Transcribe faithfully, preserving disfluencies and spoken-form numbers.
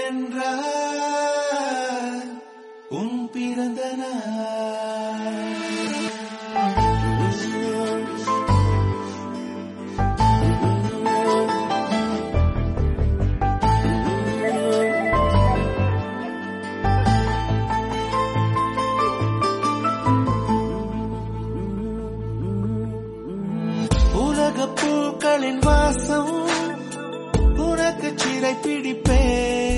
என்றால் உன் பிறந்த நாள். உலகப் பூக்களின் வாசம் உனக்கு சிறை பிடிப்பே.